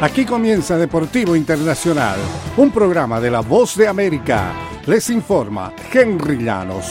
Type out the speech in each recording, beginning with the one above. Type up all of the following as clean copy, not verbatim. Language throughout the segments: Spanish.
Aquí comienza Deportivo Internacional, un programa de La Voz de América. Les informa Henry Llanos.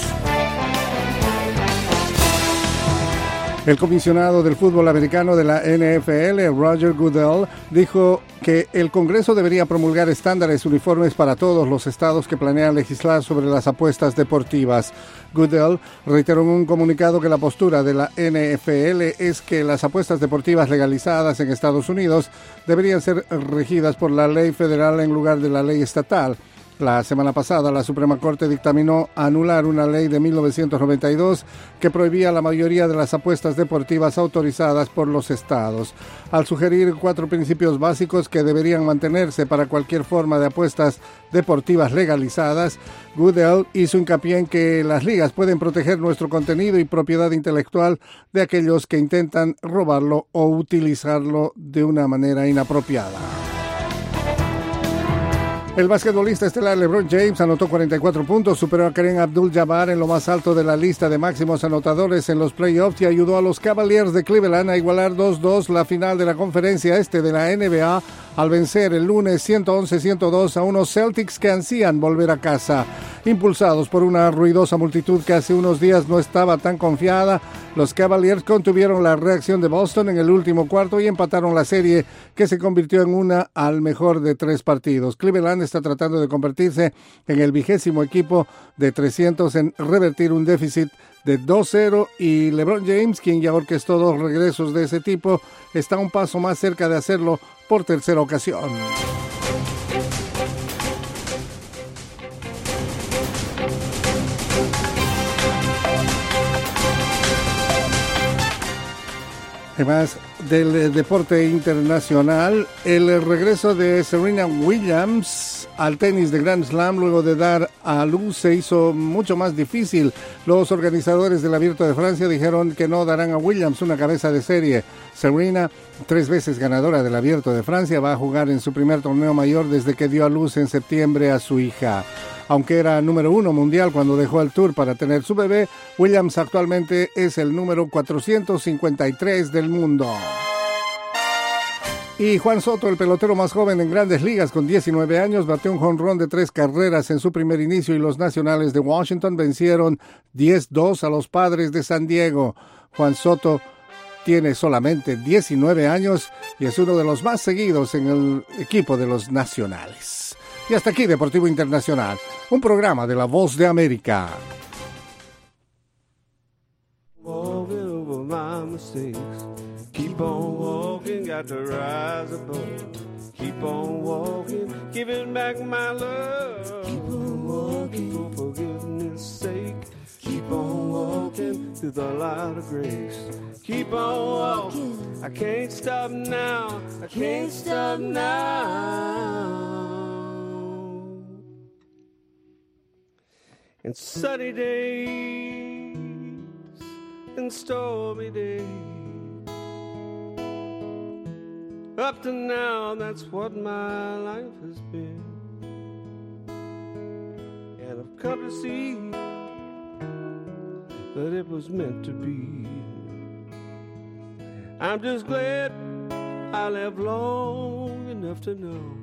El comisionado del fútbol americano de la NFL, Roger Goodell, dijo que el Congreso debería promulgar estándares uniformes para todos los estados que planean legislar sobre las apuestas deportivas. Goodell reiteró en un comunicado que la postura de la NFL es que las apuestas deportivas legalizadas en Estados Unidos deberían ser regidas por la ley federal en lugar de la ley estatal. La semana pasada, la Suprema Corte dictaminó anular una ley de 1992 que prohibía la mayoría de las apuestas deportivas autorizadas por los estados. Al sugerir 4 principios básicos que deberían mantenerse para cualquier forma de apuestas deportivas legalizadas, Goodell hizo hincapié en que las ligas pueden proteger nuestro contenido y propiedad intelectual de aquellos que intentan robarlo o utilizarlo de una manera inapropiada. El basquetbolista estelar LeBron James anotó 44 puntos, superó a Kareem Abdul-Jabbar en lo más alto de la lista de máximos anotadores en los playoffs y ayudó a los Cavaliers de Cleveland a igualar 2-2 la final de la conferencia este de la NBA al vencer el lunes 111-102 a unos Celtics que ansían volver a casa. Impulsados por una ruidosa multitud que hace unos días no estaba tan confiada, los Cavaliers contuvieron la reacción de Boston en el último cuarto y empataron la serie que se convirtió en una al mejor de 3 partidos. Cleveland está tratando de convertirse en el 20º equipo de 300 en revertir un déficit de 2-0 y LeBron James, quien ya orquestó 2 regresos de ese tipo, está un paso más cerca de hacerlo por tercera ocasión. Además del deporte internacional, el regreso de Serena Williams al tenis de Grand Slam luego de dar a luz se hizo mucho más difícil. Los organizadores del Abierto de Francia dijeron que no darán a Williams una cabeza de serie. Serena, 3 veces ganadora del Abierto de Francia, va a jugar en su primer torneo mayor desde que dio a luz en septiembre a su hija. Aunque era número 1 mundial cuando dejó el Tour para tener su bebé, Williams actualmente es el número 453 del mundo. Y Juan Soto, el pelotero más joven en Grandes Ligas con 19 años, batió un jonrón de 3 carreras en su primer inicio y los Nacionales de Washington vencieron 10-2 a los Padres de San Diego. Juan Soto tiene solamente 19 años y es uno de los más seguidos en el equipo de los Nacionales. Y hasta aquí Deportivo Internacional, un programa de La Voz de América. Keep on walking, got to rise above. Keep on walking, giving back my love. Keep on walking, for forgiveness sake. Keep on walking through the light of grace. Keep on walking, I can't stop now. I can't stop now. And sunny days and stormy days. Up to now, that's what my life has been. And I've come to see that it was meant to be. I'm just glad I lived long enough to know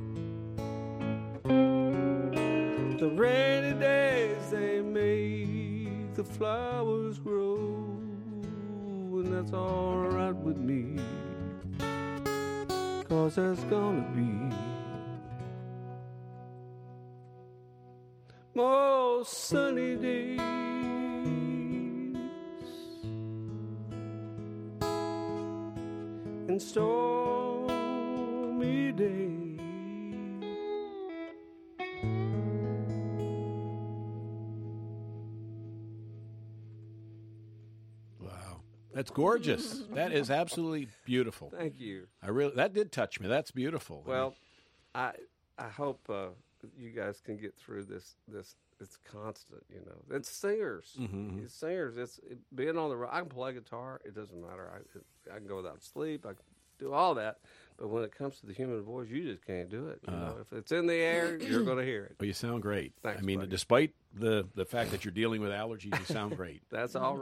the rainy days, they make the flowers grow. And that's all right with me, 'cause there's gonna be more sunny days and stormy days. That's gorgeous. That is absolutely beautiful. Thank you. That did touch me. That's beautiful. Well, I hope you guys can get through this. It's constant, you know. It's singers. Mm-hmm. It's singers. Being on the road. I can play guitar. It doesn't matter. I can go without sleep. I can do all that. But when it comes to the human voice, you just can't do it. You know, if it's in the air, you're going to hear it. Well, you sound great. Thanks, I mean, buddy. Despite the fact that you're dealing with allergies, you sound great. That's all right.